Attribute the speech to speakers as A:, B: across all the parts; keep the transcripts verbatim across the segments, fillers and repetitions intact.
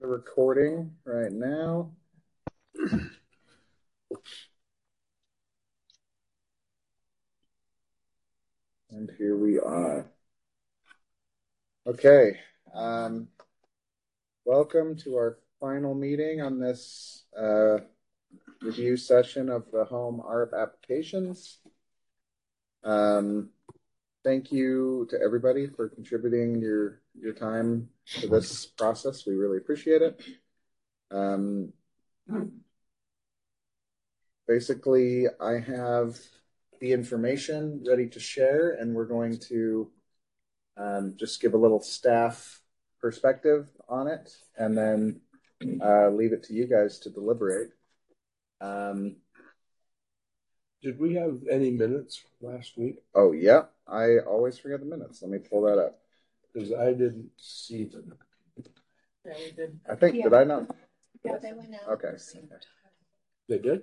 A: recording right now. And here we are. Okay. Um, welcome to our final meeting on this uh, review session of the home A R P applications. Um, thank you to everybody for contributing your your time to this process. We really appreciate it. Um, basically, I have the information ready to share, and we're going to um, just give a little staff perspective on it, and then uh, leave it to you guys to deliberate. Um,
B: Did we have any minutes last week?
A: oh, yeah. I always forget the minutes. Let me pull that up.
B: Because I didn't see them.
C: Yeah, we did.
A: I think,
C: Yeah.
A: did I not?
C: Yeah, they went out.
A: Okay.
B: They did?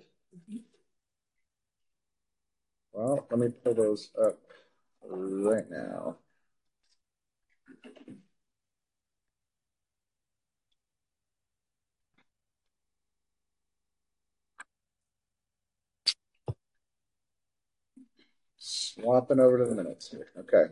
A: Well, let me pull those up right now. Swapping over to the minutes here. Okay.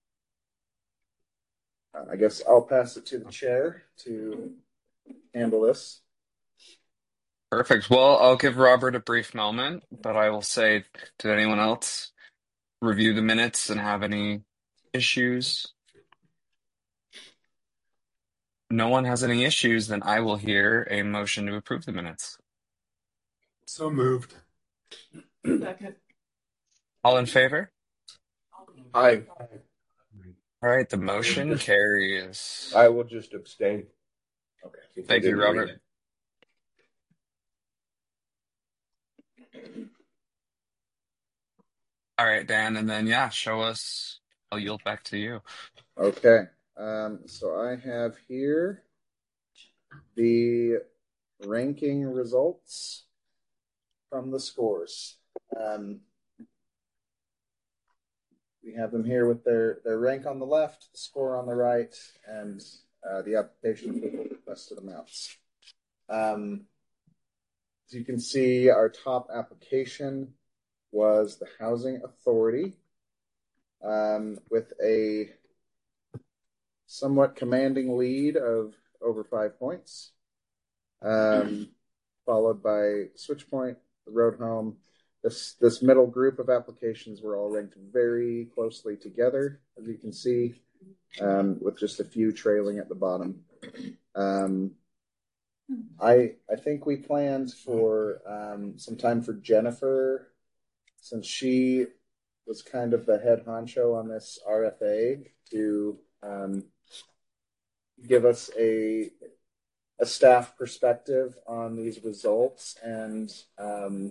A: Uh, I guess I'll pass it to the chair to handle this.
D: Perfect. Well, I'll give Robert a brief moment, but I will say, did anyone else review the minutes and have any issues? No one has any issues, then I will hear a motion to approve the minutes.
B: So moved.
C: Second.
D: All in favor?
B: Aye.
D: All right, the motion carries.
B: I will just abstain.
A: Okay.
B: Since I
D: Thank you,
B: didn't read
D: Robert.
B: it.
D: All right, Dan, and then yeah, show us. I'll yield back to you.
A: Okay. Um, so I have here the ranking results from the scores. Um, we have them here with their, their rank on the left, the score on the right, and uh, the application with the requested amounts. Um, as you can see, our top application was the Housing Authority, um, with a somewhat commanding lead of over five points, um, followed by Switchpoint, the Road Home. This this middle group of applications were all ranked very closely together, as you can see, um, with just a few trailing at the bottom. Um, I I think we planned for um, some time for Jennifer, since she was kind of the head honcho on this R F A, to um, give us a a staff perspective on these results and um,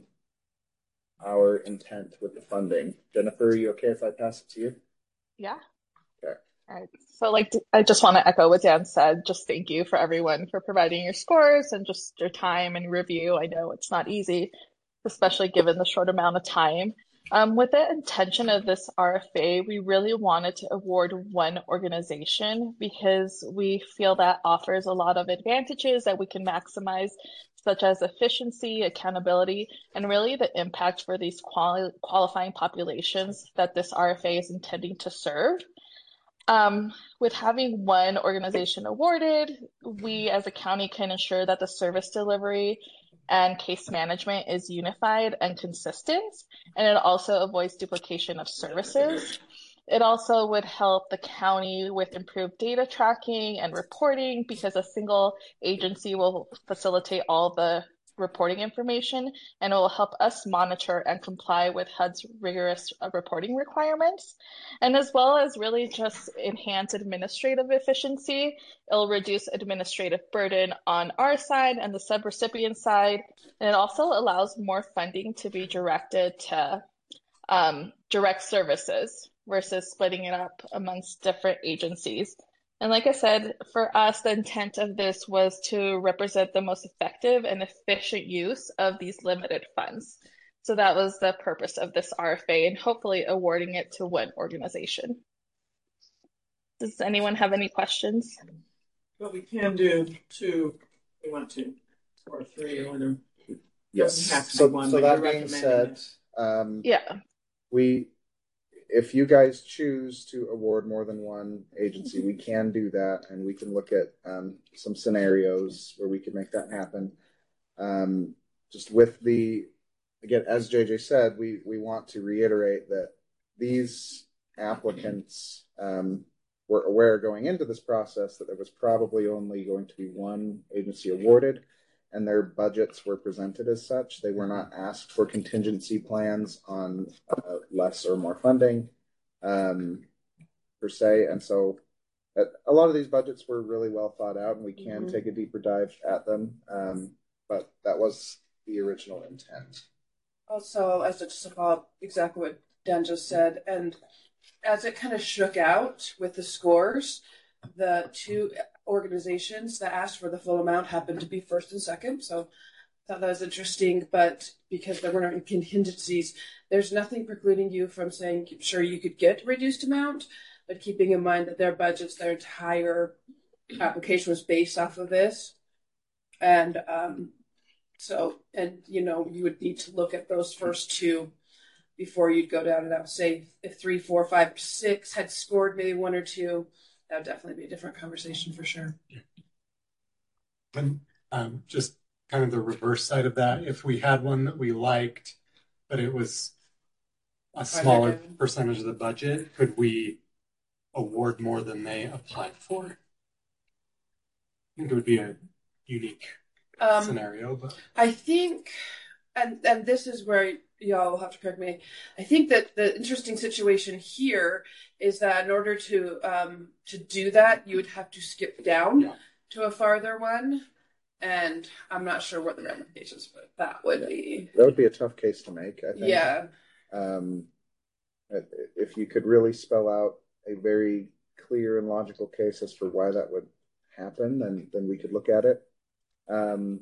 A: our intent with the funding. Jennifer, are you okay if I pass it to you?
C: Yeah.
A: Okay.
C: All right. So, like, I just want to echo what Dan said. Just thank you for everyone for providing your scores and just your time and review. I know it's not easy, especially given the short amount of time. Um, with the intention of this R F A, we really wanted to award one organization because we feel that offers a lot of advantages that we can maximize, such as efficiency, accountability, and really the impact for these quali- qualifying populations that this R F A is intending to serve. Um, with having one organization awarded, we as a county can ensure that the service delivery and case management is unified and consistent, and it also avoids duplication of services. It also would help the county with improved data tracking and reporting because a single agency will facilitate all the reporting information, and it will help us monitor and comply with H U D's rigorous uh, reporting requirements. And as well as really just enhance administrative efficiency, it'll reduce administrative burden on our side and the subrecipient side. And it also allows more funding to be directed to um, direct services versus splitting it up amongst different agencies. And like I said, for us, the intent of this was to represent the most effective and efficient use of these limited funds. So that was the purpose of this R F A and hopefully awarding it to one organization. Does anyone have any questions?
E: What we can do to we want to, or three, or whatever.
A: Yes.
E: Have to be
A: So,
E: one,
A: so
E: but
A: that
E: you're
A: being
E: recommending
A: said, um,
C: Yeah.
A: we, if you guys choose to award more than one agency, we can do that, and we can look at um, some scenarios where we could make that happen. Um, just with the, again, as J J said, we we want to reiterate that these applicants um, were aware going into this process that there was probably only going to be one agency awarded, and their budgets were presented as such. They were not asked for contingency plans on uh, less or more funding um, per se, and so uh, a lot of these budgets were really well thought out, and we can
E: Mhm.
A: take a deeper dive at them. Um, but that was the original intent.
F: Also, as a, just to follow up exactly what Dan just said, and as it kind of shook out with the scores, the two organizations that asked for the full amount happened to be first and second. So I thought that was interesting, but because there weren't contingencies, there's nothing precluding you from saying, sure, you could get a reduced amount, but keeping in mind that their budgets, their entire application was based off of this. And um, so, and you know, you would need to look at those first two before you'd go down and out. Say if three, four, five, six had scored maybe one or two, that would definitely be a different conversation for sure.
G: And um, just kind of the reverse side of that, if we had one that we liked, but it was a smaller
F: Budget.
G: percentage of the budget, could we award more than they applied for? I think it would be a unique
F: Um,
G: scenario, but
F: I think, and and this is where y'all will have to correct me. I think that the interesting situation here is that in order to um, to do that, you would have to skip down
G: Yeah.
F: to a farther one, and I'm not sure what the ramifications, but that would be
A: That would be a tough case to make, I think.
F: yeah.
A: Um, if you could really spell out a very clear and logical case as for why that would happen, then then we could look at it. Um,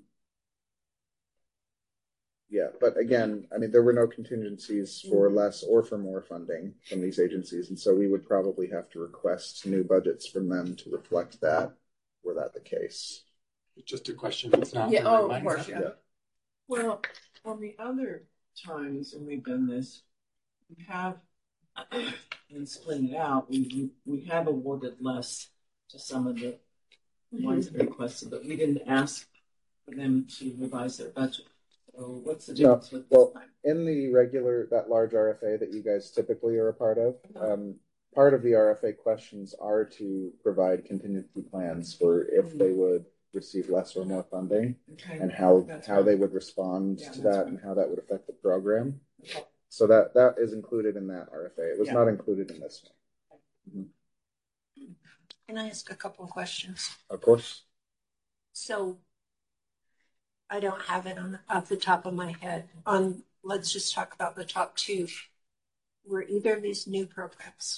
A: yeah, but again, I mean, there were no contingencies for
F: Mhm.
A: less or for more funding from these agencies, and so we would probably have to request new budgets from them to reflect that, were that the case.
G: it's just a question that's not
F: Yeah,
G: on
F: oh,
G: my
F: of
G: mind.
F: course, yeah.
A: Yeah.
E: Well, on the other times when we've done this, we have, and split it out, we, we, we have awarded less to some of the ones that requested, but we didn't ask for them to revise their budget. So what's the
A: No,
E: difference with
A: well,
E: this time?
A: in the regular, that large R F A that you guys typically are a part of, um, part of the R F A questions are to provide contingency plans for if they would receive less or more funding,
E: Okay.
A: and how
E: That's
A: how
E: right.
A: they would respond
E: Yeah,
A: to
E: that's
A: that
E: right.
A: and how that would affect the program.
E: Okay.
A: So that that is included in that R F A. It was
E: Yeah.
A: not included in this one.
H: Can I ask a couple of questions?
A: Of course.
H: So I don't have it on off the top of my head. On let's just talk about the top two. Were either of these new programs?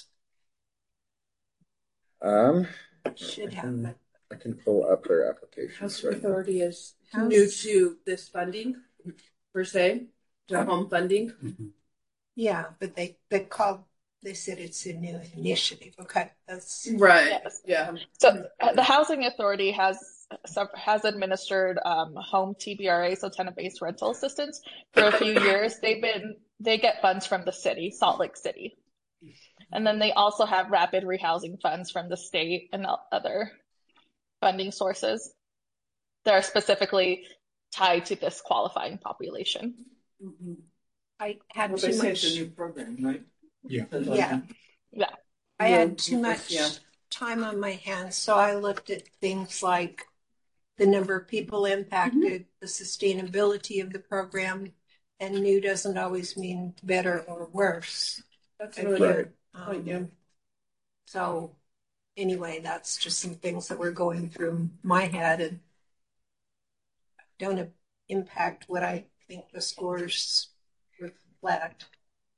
A: Um,
H: Should
A: I
H: have.
A: can,
H: But
A: I can pull up their applications
F: Housing
A: right now.
F: Authority is
H: House-
F: new to this funding, per se, to home funding.
G: Mhm.
H: yeah, but they they called. They said it's a new initiative. Okay, that's
F: Right.
C: Yes.
F: Yeah.
C: So uh, the Housing Authority has has administered um, home T B R A, so tenant-based rental assistance, for a few years. They've been they get funds from the city, Salt Lake City, and then they also have rapid rehousing funds from the state and other funding sources that are specifically tied to this qualifying population.
F: Mm-hmm.
H: I had
E: Well,
H: too
E: they say
H: much.
E: it's a new program, right?
G: Yeah.
H: Yeah.
C: Yeah.
H: I
F: Yeah,
H: had too much
F: yeah.
H: time on my hands, so I looked at things like the number of people impacted, the sustainability of the program, and new doesn't always mean better or worse.
F: That's
H: I
F: really
H: feel,
F: good.
H: um,
F: Point, yeah.
H: So anyway, that's just some things that were going through my head and don't impact what I think the scores reflect.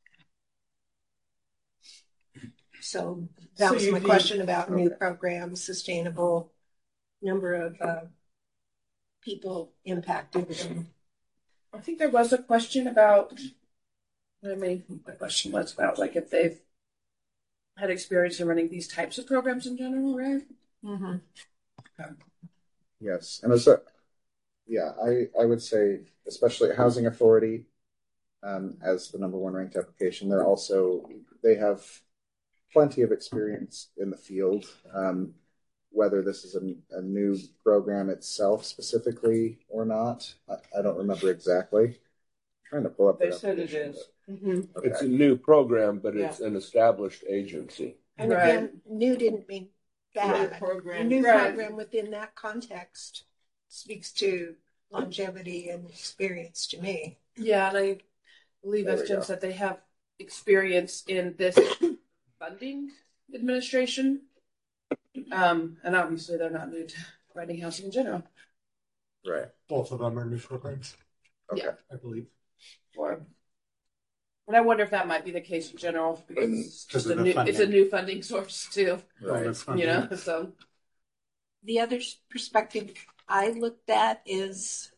H: So that
E: So
H: was
E: you
H: my
E: do-
H: question about new
A: okay.
H: programs, sustainable number of uh, people impacted.
F: I think there was a question about, I mean, the question was about like if they've had experience in running these types of programs in general, right?
H: Mm-hmm.
A: Yes, and as a, yeah, I, I would say, especially Housing Authority, um, as the number one ranked application. They're also, they have plenty of experience in the field. Um, whether this is a, a new program itself specifically or not, I, I don't remember exactly. I'm trying to pull up.
E: They
A: their
E: said it
A: application,
E: is.
A: but-
F: Mm-hmm.
A: Okay.
B: It's a new program, but
E: Yeah.
B: it's an established agency.
H: And
F: Right.
H: again, new didn't mean bad.
E: New program.
H: A new
F: Right.
H: program within that context speaks to longevity and experience to me.
F: Yeah, and I believe,
A: There
F: as
A: we
F: Jim
A: go.
F: said, they have experience in this funding administration. Um, and obviously they're not new to writing housing in general.
A: Right.
G: Both of them are new programs,
A: Okay.
F: Yeah.
G: I believe.
F: Or, and I wonder if that might be the case in general because it's
G: Because
F: just
G: of
F: a
G: the
F: new,
G: funding.
F: it's a new funding source too.
A: Right.
G: Bonus
F: You
G: funding.
F: know, so
H: The other s- perspective I looked at is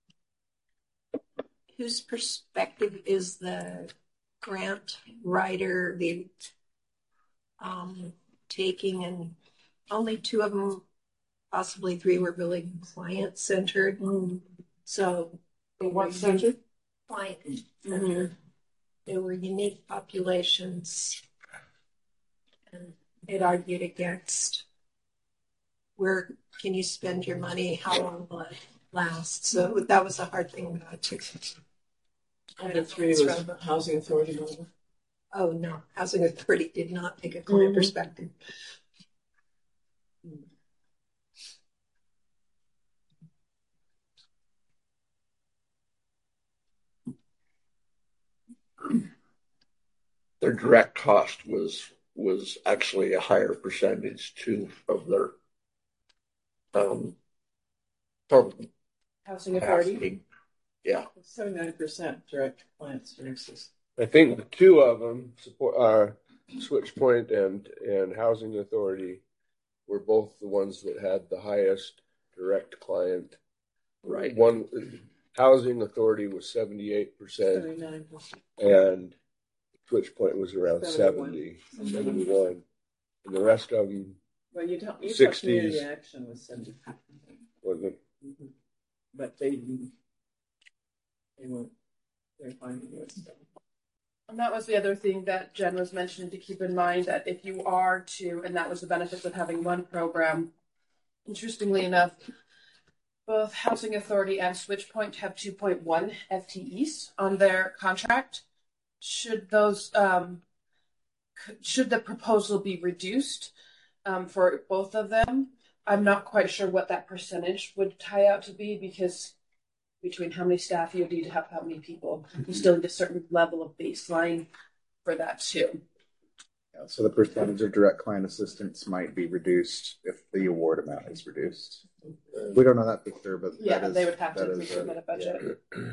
H: whose perspective is the grant writer, the um, taking, and only two of them, possibly three, were really client centered. So they were
F: what centered?
H: client centered. They were unique populations, and it argued against where can you spend your money, how long will it last. So that was a hard thing to.
E: And the three was Housing Authority. Member.
H: Oh no, Housing Authority did not take a client
F: Mhm.
H: perspective.
B: Their direct cost was was actually a higher percentage too of their um total
F: Housing Authority.
B: asking. Yeah,
E: seventy-nine percent direct client services.
B: I think the two of them support uh, SwitchPoint and and Housing Authority were both the ones that had the highest direct client.
E: Right.
B: One Housing Authority was seventy-eight percent,
E: seventy-nine percent.
B: and SwitchPoint was around
E: seventy-one.
B: seventy, seventy-one, and the rest of them
E: Well, you don't. You thought
B: sixties.
E: community action was seventy.
B: wasn't.
E: Mm-hmm. But they they weren't. They're finding it. So.
F: And that was the other thing that Jen was mentioning to keep in mind, that if you are to, and that was the benefits of having one program, interestingly enough, both Housing Authority and SwitchPoint have two point one F T Es on their contract. Should those, um, c- should the proposal be reduced um, for both of them? I'm not quite sure what that percentage would tie out to be, because between how many staff you need to have how many people, you still need a certain level of baseline for that too.
A: Yeah, so the percentage of direct client assistance might be reduced if the award amount is reduced. We don't know that for sure, but
F: Yeah,
A: that is,
F: they would have to
A: that
F: include
A: is
F: them in a budget.
A: yeah.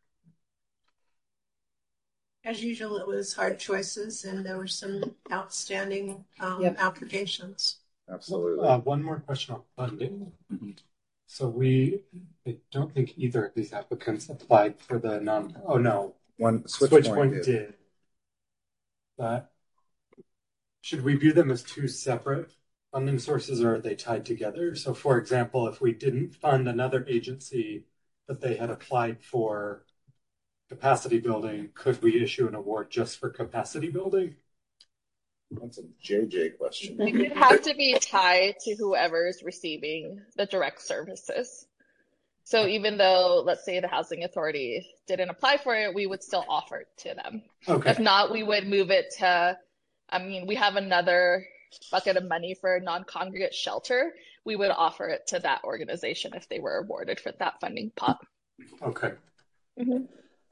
H: As usual, it was hard choices, and there were some outstanding um,
F: Yep.
H: applications.
A: Absolutely.
G: Uh, one more question on funding. So we, I don't think either of these applicants applied for the non, oh no,
A: One switch,
G: SwitchPoint
A: point
G: did.
A: did.
G: But should we view them as two separate funding sources, or are they tied together? So for example, if we didn't fund another agency that they had applied for capacity building, could we issue an award just for capacity building?
A: That's a J J question.
C: It would have to be tied to whoever's receiving the direct services. So even though, let's say, the Housing Authority didn't apply for it, we would still offer it to them.
G: Okay.
C: If not, we would move it to, I mean, we have another bucket of money for non-congregate shelter. We would offer it to that organization if they were awarded for that funding pot.
G: Okay.
C: Mhm.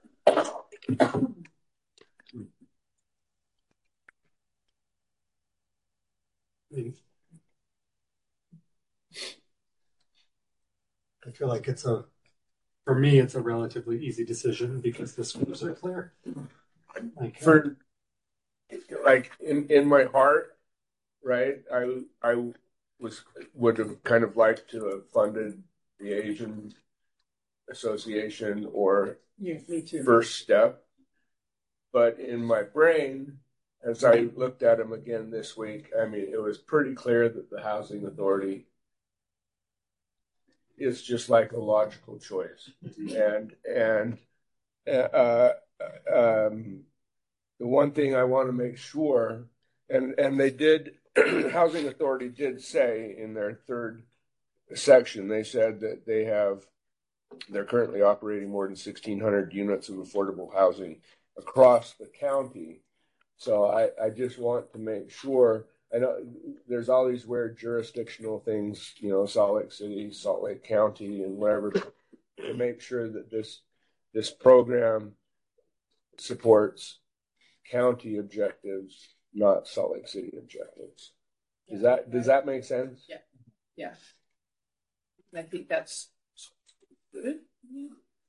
G: I feel like it's a, for me, it's a relatively easy decision because the scopes are clear. Like,
B: For like in in my heart, right? I I was would have kind of liked to have funded the Asian Association or
E: Yeah, me too.
B: First Step, but in my brain, as I looked at them again this week, I mean, it was pretty clear that the Housing Authority is just like a logical choice. And and uh, um, the one thing I want to make sure, and and they did, Housing Authority did say in their third section, they said that they have, they're currently operating more than sixteen hundred units of affordable housing across the county. So I, I just want to make sure, I know there's all these weird jurisdictional things, you know, Salt Lake City, Salt Lake County, and whatever, to make sure that this this program supports county objectives, not Salt Lake City objectives. Does that does that make sense?
F: Yeah. Yeah. I think that's good. Yeah.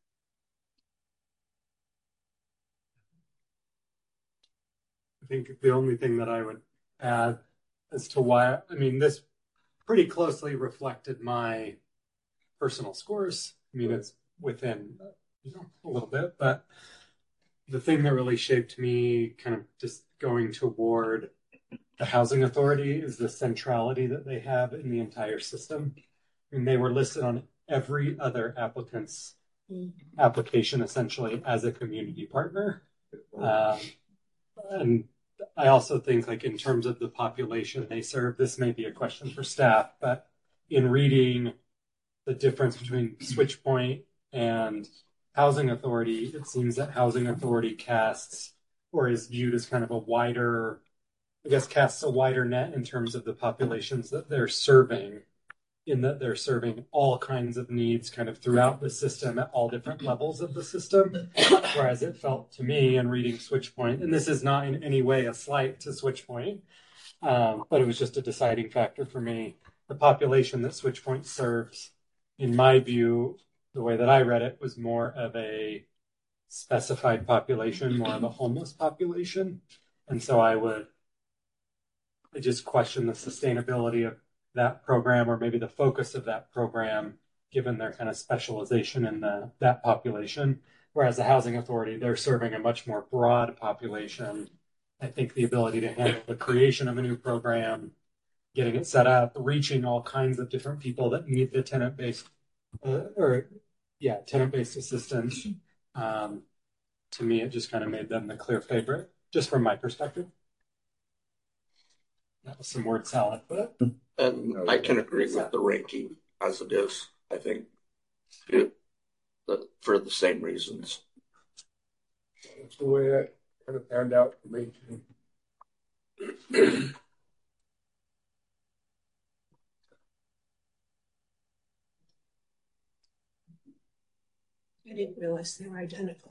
G: I think the only thing that I would add as to why, I mean, this pretty closely reflected my personal scores. I mean, it's within, you know, a little bit, but the thing that really shaped me kind of just going toward the Housing Authority is the centrality that they have in the entire system. I mean, they were listed on every other applicant's application essentially as a community partner. Um, and I also think, like, in terms of the population they serve, this may be a question for staff, but in reading the difference between SwitchPoint and Housing Authority, it seems that Housing Authority casts, or is viewed as kind of a wider, I guess, casts a wider net in terms of the populations that they're serving, in that they're serving all kinds of needs kind of throughout the system at all different levels of the system. Whereas it felt to me in reading SwitchPoint, and this is not in any way a slight to SwitchPoint, um, but it was just a deciding factor for me. The population that SwitchPoint serves, in my view, the way that I read it, was more of a specified population, more of a homeless population. And so I would I just question the sustainability of that program, or maybe the focus of that program, given their kind of specialization in the, that population. Whereas the Housing Authority, they're serving a much more broad population. I think the ability to handle the creation of a new program, getting it set up, reaching all kinds of different people that need the tenant-based, uh, or yeah, tenant-based assistance. Um, to me, it just kind of made them the clear favorite, just from my perspective. That was some word salad, but.
I: And I can agree with the ranking as it is. I think it, the, for the same reasons.
B: That's the way that kind of panned out for me too.
H: I didn't realize they were identical.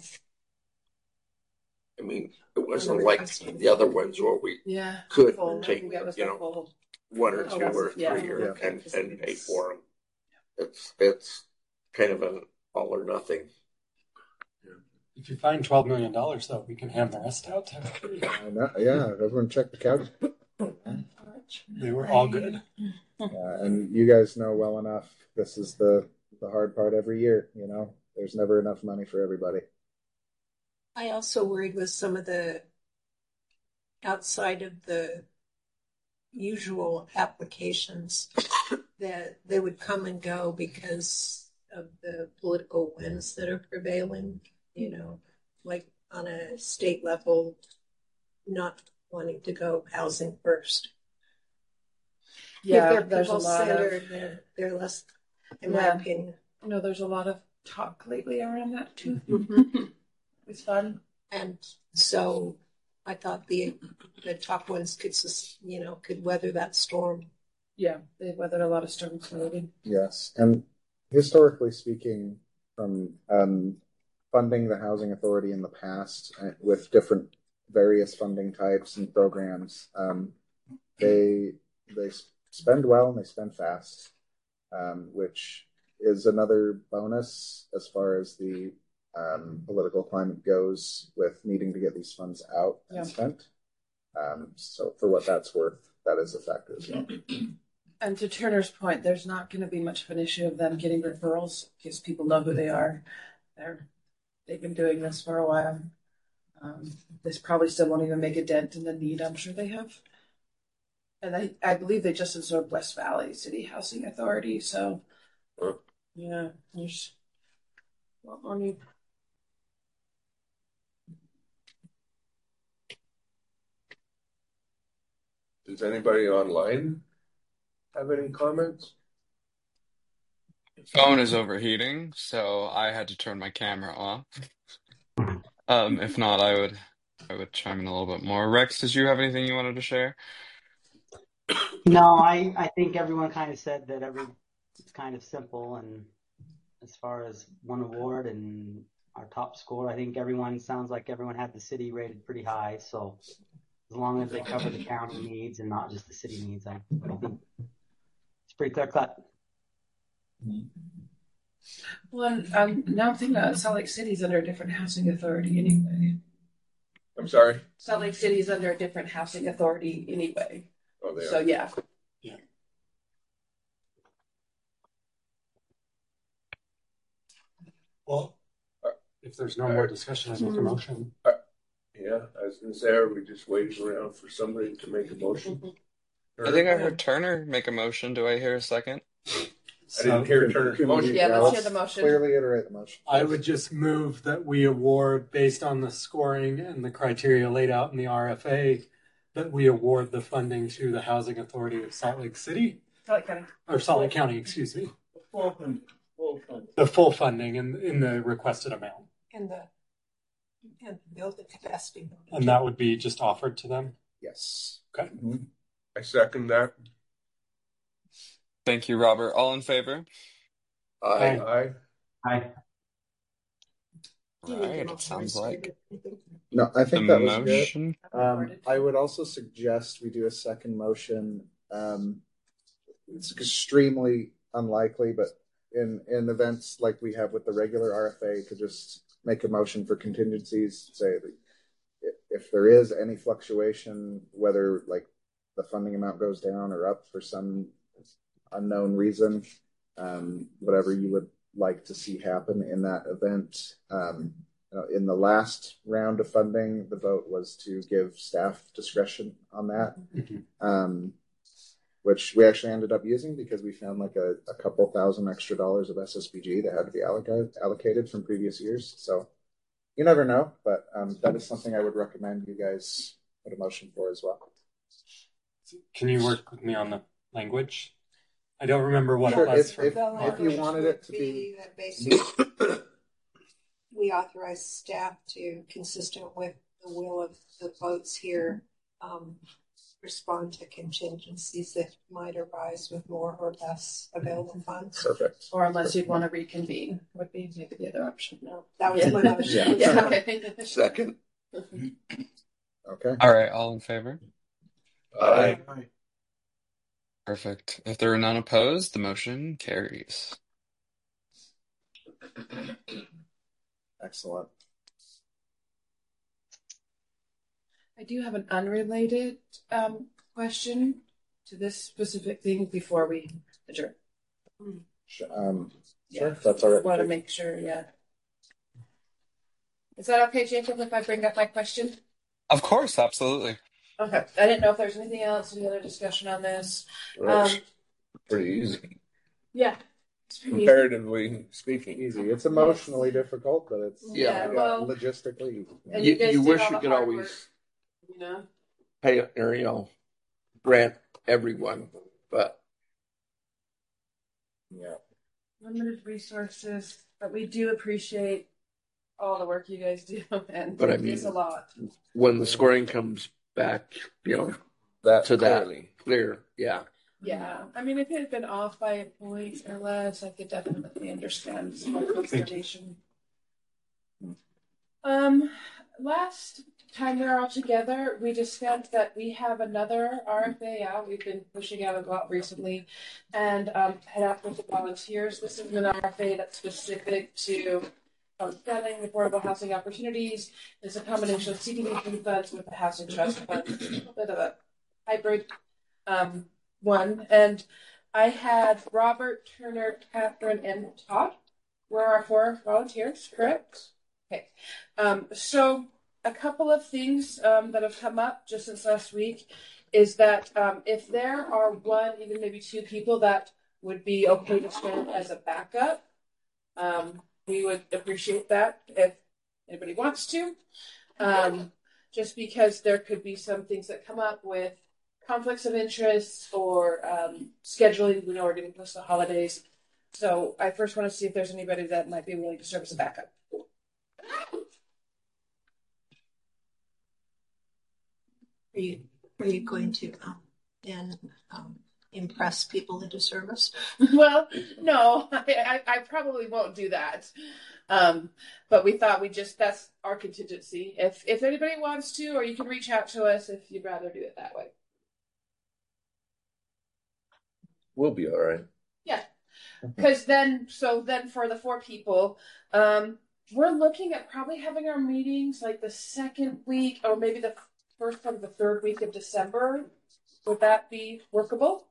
I: I mean, it wasn't like the other ones where we
F: Yeah.
I: could
F: Full.
I: take, you know,
F: full.
I: one or two
F: Oh,
I: or
F: yeah.
I: three or,
F: Yeah.
I: and, and pay for them. It's, it's kind of an all or nothing.
G: If you find twelve million dollars, though, we can hand the rest out to
A: I know, yeah, everyone check the couch.
G: They were all good.
A: Uh, and you guys know well enough, this is the, the hard part every year, you know? There's never enough money for everybody.
H: I also worried with some of the outside of the usual applications that they would come and go because of the political winds that are prevailing, you know, like on a state level, not wanting to go housing first.
F: Yeah,
H: if they're
F: there's a
H: people
F: lot
H: centered,
F: of,
H: they're, they're less, in
F: Yeah.
H: my opinion.
F: you know, there's a lot of talk lately around that too.
H: Mm-hmm.
F: It's fun.
H: And so I thought the the top ones could, sus- you know, could weather that storm.
F: Yeah, they've weathered a lot of storms lately.
A: Yes, and historically speaking, from um, funding the Housing Authority in the past uh, with different various funding types and programs, um, they they spend well and they spend fast, um, which is another bonus as far as the um, political climate goes with needing to get these funds out and
F: Yeah.
A: spent. Um, so for what that's worth, that is a factor as well.
F: And to Turner's point, there's not going to be much of an issue of them getting referrals because people know who they are. They're they've been doing this for a while. Um, this probably still won't even make a dent in the need. I'm sure they have. And I, I believe they just absorbed West Valley City Housing Authority. So Yeah, there's a lot more new.
B: Does anybody online have any comments?
D: Phone is overheating, so I had to turn my camera off. Um, if not, I would I would chime in a little bit more. Rex, did you have anything you wanted to share?
J: No, I, I think everyone kind of said that every it's kind of simple, and as far as one award and our top score, I think everyone sounds like everyone had the city rated pretty high. So as long as they cover the county needs and not just the city needs, I, I think it's pretty clear cut.
F: Well, um, now I'm thinking about it, Salt Lake City's under a different housing authority anyway.
B: I'm sorry.
F: Salt Lake City's under a different housing authority anyway.
B: Oh, they
F: So
B: are.
F: yeah.
G: Yeah. Well, if there's no more discussion, I make a motion.
B: Yeah, I was gonna say, are we just waiting around for somebody to make a motion?
D: I think I heard Turner make a motion. Do I hear a second?
B: I didn't hear Turner's motion.
F: Yeah, let's hear the motion.
A: Clearly iterate the motion.
G: I would just move that we award, based on the scoring and the criteria laid out in the R F A, that we award the funding to the Housing Authority of Salt Lake City.
F: Salt Lake County.
G: Or Salt Lake County, excuse me.
E: Full funding. Full funding.
G: The full funding in, in the requested amount.
H: And the and build the capacity.
G: And that would be just offered to them?
A: Yes.
G: Okay.
B: I second that.
D: Thank you, Robert. All in favor?
I: Aye.
B: Aye.
G: Aye.
D: All right, it sounds like
A: No, I think
D: the
A: that was
D: motion.
A: good. Um, I would also suggest we do a second motion. Um, it's extremely unlikely, but in in events like we have with the regular R F A, to just make a motion for contingencies. Say that if, if there is any fluctuation, whether like the funding amount goes down or up for some unknown reason, um, whatever you would like to see happen in that event. Um, you know, in the last round of funding, the vote was to give staff discretion on that,
G: Mm-hmm.
A: um, which we actually ended up using because we found like a, a couple thousand extra dollars of S S B G that had to be allocated, allocated from previous years. So you never know, but um, that is something I would recommend you guys put a motion for as well.
G: Can you work with me on the language? I don't remember what
A: Sure,
G: it was.
A: if-
G: for
A: if-
H: The
A: if you
H: language
A: wanted
H: would
A: it to be-
H: that basically we authorize staff to, consistent with the will of the votes here, um, respond to contingencies that might arise with more or less available funds.
A: Perfect.
F: Or unless you'd want to reconvene, would be maybe the other option.
H: No, that was
F: Yeah.
H: my motion.
A: Yeah.
F: Yeah, okay.
I: Second.
A: Okay.
D: All right, all in favor?
I: Aye.
D: Perfect. If there are none opposed, the motion carries.
A: Excellent.
F: I do have an unrelated um, question to this specific thing before we adjourn.
A: Um,
F: Yeah.
A: Sure, if that's all right.
F: Want to make sure, yeah. Is that okay, Jacob, if I bring up my question?
D: Of course, absolutely.
F: Okay. I didn't know if there's anything else, any other discussion on this.
B: That's
F: Um,
B: pretty easy,
F: Yeah. It's pretty easy.
B: comparatively speaking.
A: Easy. It's emotionally difficult, but it's
F: Yeah, well-
A: logistically easy.
F: And
I: You,
F: you guys
I: you
F: did
I: wish
F: all
I: you
F: the
I: could
F: hard
I: always
F: work, you know?
I: pay, or, you know, grant everyone, but
A: Yeah.
F: Limited resources, but we do appreciate all the work you guys do, and
I: But I
F: it is a
I: mean-
F: lot.
I: when the scoring comes back, you know,
B: That
I: to that
B: clearly.
I: clear, yeah.
F: Yeah, I mean, if it had been off by a point or less, I could definitely understand some consternation. Um, last time we were all together, we discussed that we have another R F A out. We've been pushing out a lot recently, and um, head out with the volunteers. This is an R F A that's specific to um, selling affordable housing opportunities. It's a combination of C D B funds with the housing trust fund, a bit of a hybrid um, one. And I had Robert, Turner, Catherine, and Todd were our four volunteers, correct? Okay. Um, so a couple of things um, that have come up just since last week is that um, if there are one, even maybe two people that would be okay to serve as a backup. Um, we would appreciate that if anybody wants to. Um, just because there could be some things that come up with conflicts of interest or um, scheduling. We know we're getting close to the holidays. So I first want to see if there's anybody that might be willing to serve as a backup.
H: Are you, are you going to um, then um, impress people into service?
F: Well, no, I, I, I probably won't do that. Um, but we thought we just, that's our contingency. If, if anybody wants to, or you can reach out to us if you'd rather do it that way.
B: We'll be all right.
F: Yeah. Because then, so then for the four people, um, we're looking at probably having our meetings like the second week or maybe the first part of the third week of December. Would that be workable?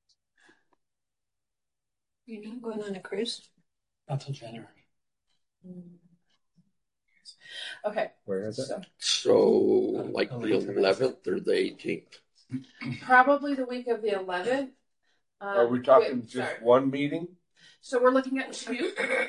H: You're not going on a cruise?
G: Not till January.
F: Okay.
A: Where is it?
F: So,
I: So, like the eleventh or the eighteenth?
F: probably the week of the eleventh. Um,
B: Are we talking
F: wait,
B: just
F: sorry.
B: one meeting?
F: So we're looking at two.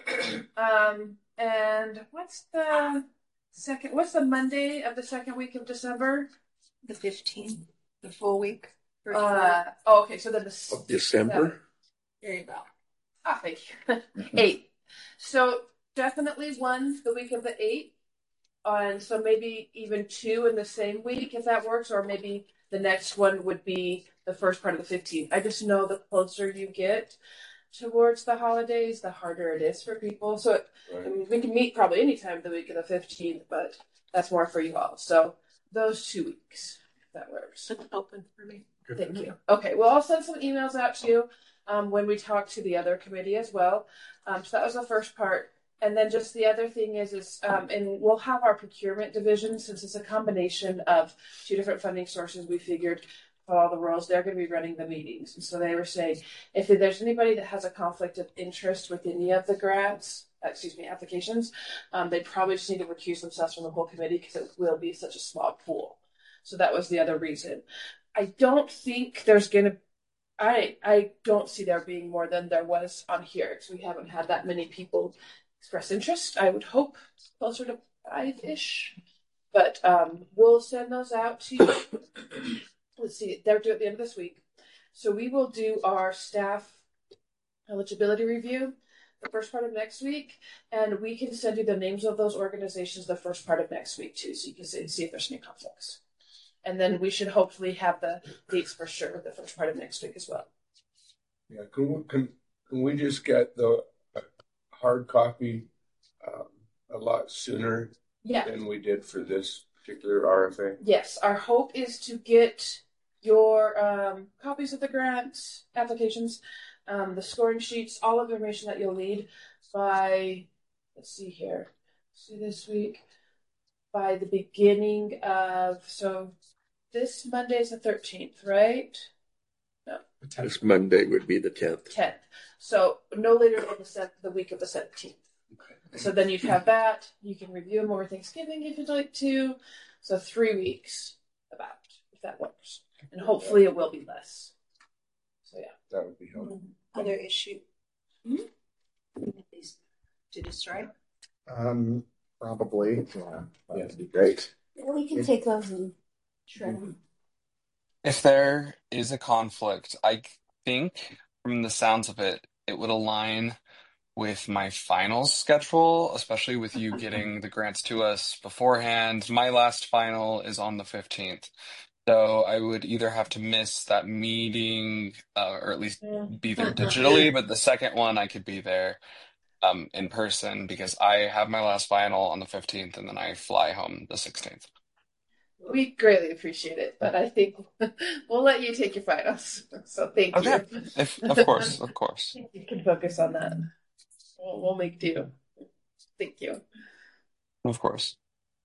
F: Um, and what's the second? What's the Monday of the second week of December?
H: The fifteenth, the full week. First
F: Uh, oh, okay. So then the
I: Of December?
F: seventh. There you go. Ah, thank you. Eight. So definitely one the week of the eighth. And so maybe even two in the same week if that works, or maybe the next one would be the first part of the fifteenth. I just know the closer you get towards the holidays, the harder it is for people. So it,
B: Right.
F: I mean, we can meet probably anytime the week of the fifteenth, but that's more for you all. So those two weeks, if that works.
H: It's open for me.
G: Good.
F: Thank you. Okay, well, I'll send some emails out to you um, when we talk to the other committee as well. Um, so that was the first part. And then just the other thing is, is um, and we'll have our procurement division, since it's a combination of two different funding sources, we figured for all the roles, they're going to be running the meetings. And so they were saying, if there's anybody that has a conflict of interest with any of the grants, excuse me, applications, um, they probably just need to recuse themselves from the whole committee because it will be such a small pool. So that was the other reason. I don't think there's going to, I I don't see there being more than there was on here because we haven't had that many people express interest. I would hope closer to five-ish. But um, we'll send those out to you. Let's see, they're due at the end of this week. So we will do our staff eligibility review the first part of next week, and we can send you the names of those organizations the first part of next week too, so you can see, see if there's any conflicts. And then we should hopefully have the dates for sure the first part of next week as well.
B: Yeah, can we, can, can we just get the uh, hard copy um, a lot sooner
F: Yeah.
B: than we did for this particular R F A?
F: Yes, our hope is to get your um, copies of the grant applications, um, the scoring sheets, all of the information that you'll need by, let's see here, see this week, by the beginning of, so this Monday is the thirteenth, right? No,
I: This Monday would be the tenth.
F: tenth. So no later than the seventh, the week of the seventeenth.
B: Okay.
F: So then you'd have that. You can review them over Thanksgiving if you'd like to. So three weeks about, if that works. And hopefully it will be less. So yeah.
B: That would be helpful.
H: Other issue.
F: Mm-hmm.
H: To destroy?
A: Um, probably. Yeah, that'd be great.
K: Yeah, we can take those and shred them.
D: If there is a conflict, I think from the sounds of it, it would align with my finals schedule, especially with you getting the grants to us beforehand. My last final is on the fifteenth. So I would either have to miss that meeting uh, or at least be there digitally, but the second one I could be there um, in person because I have my last final on the fifteenth and then I fly home the sixteenth.
F: We greatly appreciate it, but I think we'll let you take your finals. So thank
D: Okay.
F: you.
D: If, of course, of course.
F: You can focus on that. We'll, we'll make do. Thank you.
D: Of course.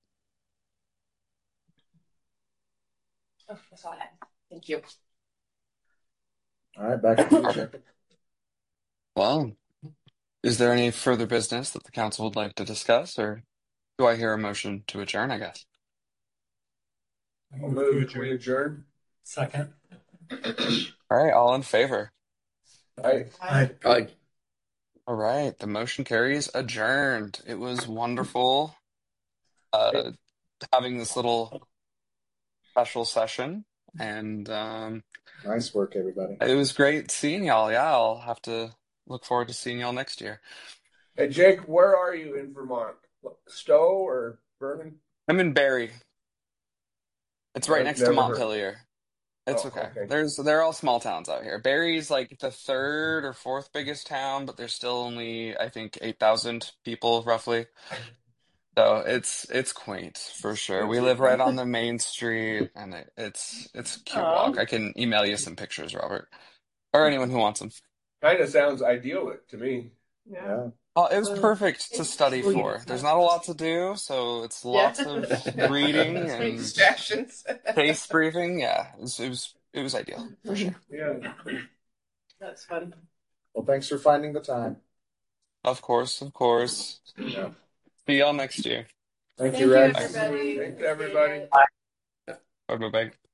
F: Oh, that's all I had. Thank you.
A: All right, back to you, Jeff.
D: Well, is there any further business that the council would like to discuss, or do I hear a motion to adjourn, I guess?
B: I'll move to adjourn.
G: Second.
D: All right, all in favor?
B: I,
E: I,
I: I
D: All right, the motion carries adjourned. It was wonderful uh, having this little special session, and um,
A: Nice work, everybody.
D: it was great seeing y'all. Yeah, I'll have to look forward to seeing y'all next year.
B: hey, Jake, where are you in Vermont? Stowe or Vernon?
D: I'm in Barrie. It's right
B: I've
D: next to
B: never heard.
D: Montpelier. It's
B: Oh,
D: okay.
B: okay.
D: There's they're all small towns out here. Barrie's like the third or fourth biggest town, but there's still only I think eight thousand people roughly. So it's it's quaint for sure. We live right on the main street, and it, it's it's a cute
C: Oh,
D: walk. I can email you some pictures, Robert, or anyone who wants them.
B: Kind of sounds idyllic to me.
E: yeah.
A: Yeah.
D: Oh, it was
E: Well,
D: perfect to
E: it's
D: study
E: sweet.
D: for. There's not a lot to do, so it's
F: Yeah.
D: lots of reading
F: Let's make
D: and
F: distractions.
D: case briefing. Yeah, it was it was it was ideal for sure.
B: Yeah.
F: That's fun.
A: Well, thanks for finding the time.
D: Of course, of course.
A: Yeah.
D: See y'all next year.
A: Thank
F: Thank
A: you,
F: you,
A: Rex.
F: everybody.
B: Thanks, everybody.
D: Bye bye.